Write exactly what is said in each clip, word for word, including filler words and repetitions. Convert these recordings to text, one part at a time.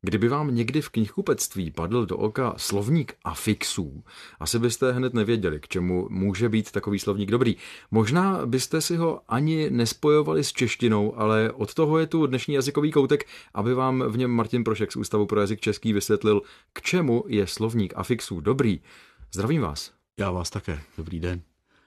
Kdyby vám někdy v knihkupectví padl do oka slovník afixů, asi byste hned nevěděli, k čemu může být takový slovník dobrý. Možná byste si ho ani nespojovali s češtinou, ale od toho je tu dnešní jazykový koutek, aby vám v něm Martin Prošek z Ústavu pro jazyk český vysvětlil, k čemu je slovník afixů dobrý. Zdravím vás. Já vás také. Dobrý den.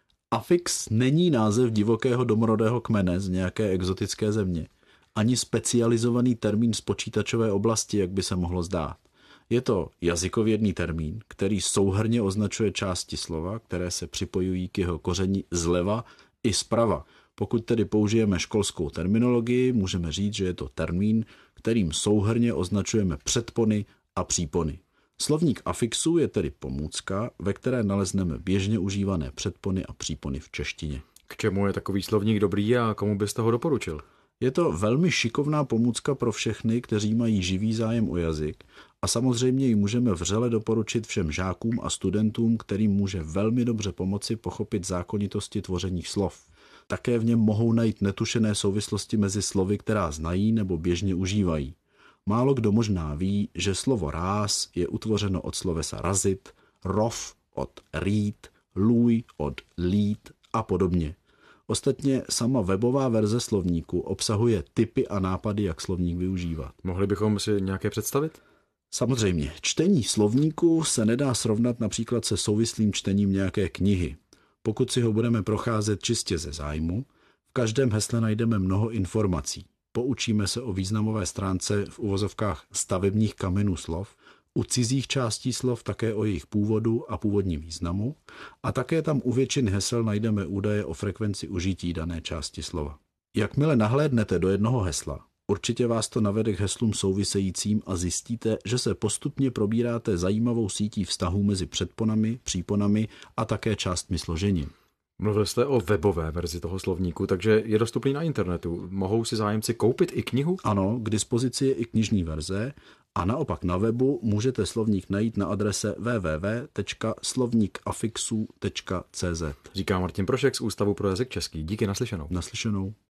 Afix není název divokého domorodého kmene z nějaké exotické země, ani specializovaný termín z počítačové oblasti, jak by se mohlo zdát. Je to jazykovědný termín, který souhrnně označuje části slova, které se připojují k jeho kořeni zleva i zprava. Pokud tedy použijeme školskou terminologii, můžeme říct, že je to termín, kterým souhrnně označujeme předpony a přípony. Slovník afixů je tedy pomůcka, ve které nalezneme běžně užívané předpony a přípony v češtině. K čemu je takový slovník dobrý a komu byste ho doporučil? Je to velmi šikovná pomůcka pro všechny, kteří mají živý zájem o jazyk, a samozřejmě ji můžeme vřele doporučit všem žákům a studentům, kterým může velmi dobře pomoci pochopit zákonitosti tvořených slov. Také v něm mohou najít netušené souvislosti mezi slovy, která znají nebo běžně užívají. Málo kdo možná ví, že slovo ráz je utvořeno od slovesa razit, rov od rýt, lůj od lít a podobně. Ostatně sama webová verze slovníku obsahuje tipy a nápady, jak slovník využívat. Mohli bychom si nějaké představit? Samozřejmě. Čtení slovníku se nedá srovnat například se souvislým čtením nějaké knihy. Pokud si ho budeme procházet čistě ze zájmu, v každém hesle najdeme mnoho informací. Poučíme se o významové stránce v uvozovkách stavebních kamenů slov, u cizích částí slov také o jejich původu a původním významu, a také tam u většin hesel najdeme údaje o frekvenci užití dané části slova. Jakmile nahlédnete do jednoho hesla, určitě vás to navede k heslům souvisejícím a zjistíte, že se postupně probíráte zajímavou sítí vztahů mezi předponami, příponami a také částmi složenin. Mluvil jste o webové verzi toho slovníku, takže je dostupný na internetu. Mohou si zájemci koupit i knihu? Ano, k dispozici je i knižní verze a naopak na webu můžete slovník najít na adrese w w w tečka slovník afixů tečka c z. Říká Martin Prošek z Ústavu pro jazyk český. Díky, naslyšenou. Naslyšenou.